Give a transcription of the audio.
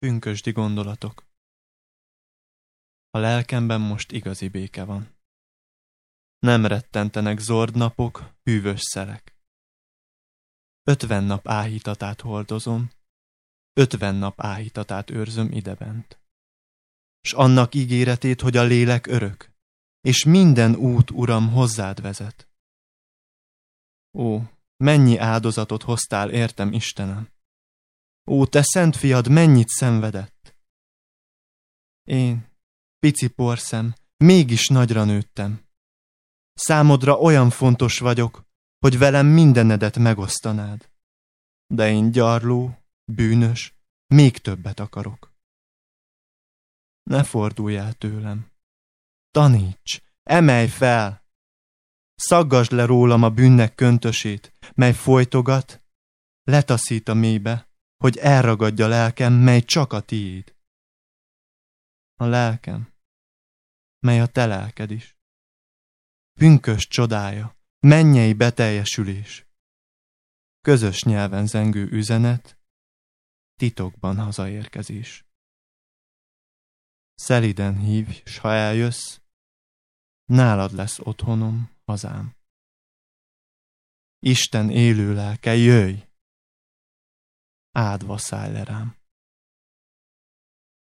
Pünkösdi gondolatok. A lelkemben most igazi béke van. Nem rettentenek zord napok, hűvös szelek. 50 nap áhítatát hordozom, 50 nap áhítatát őrzöm idebent. S annak ígéretét, hogy a lélek örök, és minden út, Uram, hozzád vezet. Ó, mennyi áldozatot hoztál értem, Istenem! Ó, te szent fiad, mennyit szenvedett! Én, pici porszem, mégis nagyra nőttem. Számodra olyan fontos vagyok, hogy velem mindenedet megosztanád. De én gyarló, bűnös, még többet akarok. Ne fordulj el tőlem. Taníts, emelj fel! Szaggasd le rólam a bűnnek köntösét, mely folytogat, letaszít a mélybe, hogy elragadja lelkem, mely csak a tiéd. A lelkem, mely a te lelked is. Pünkösd csodája, mennyei beteljesülés. Közös nyelven zengő üzenet, titokban hazaérkezés. Szeliden hívj, s ha eljössz, nálad lesz otthonom, hazám. Isten élő lelke, jöjj! Áldva szállj le rám.